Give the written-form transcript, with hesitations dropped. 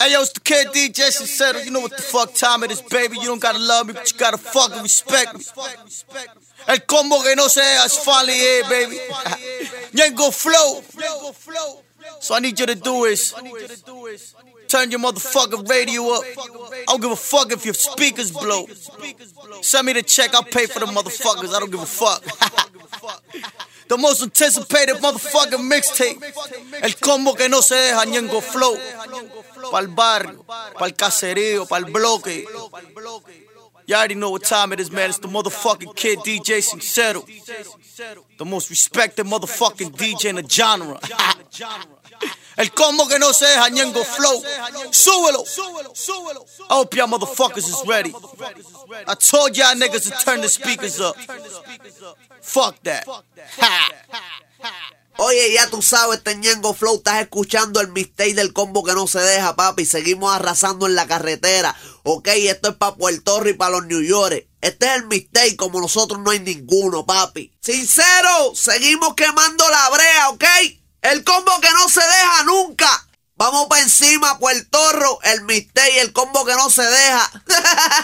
Hey, yo, it's the kid DJ Sincero. You know what the fuck time it is, baby. You don't gotta love me, but you gotta fucking respect me. El combo que no se deja is finally here, baby. Ñengo Flow. So I need you to do is turn your motherfucking radio up. I don't give a fuck if your speakers blow. Send me the check, I'll pay for the motherfuckers. I don't give a fuck. The most anticipated motherfucking mixtape. El combo que no se deja, Ñengo Flow. Pa'l barrio, pa'l caserío, pa'l bloque. You already know what time it is, man. It's the motherfucking kid DJ Sincero. The most respected motherfucking DJ in the genre. El combo que no se deja, Ñengo Flow. Súbelo. I hope y'all motherfuckers is ready. I told y'all niggas to turn the speakers up. Fuck that. Oye, ya tú sabes, este Ñengo Flow, estás escuchando el mixtape del combo que no se deja, papi. Seguimos arrasando en la carretera. Ok, esto es para Puerto Rico y para los New York. Este es el mixtape, como nosotros no hay ninguno, papi. Sincero, seguimos quemando la brea, ok. El combo que no se deja nunca. Vamos para encima, Puerto Rico, el mixtape, el combo que no se deja.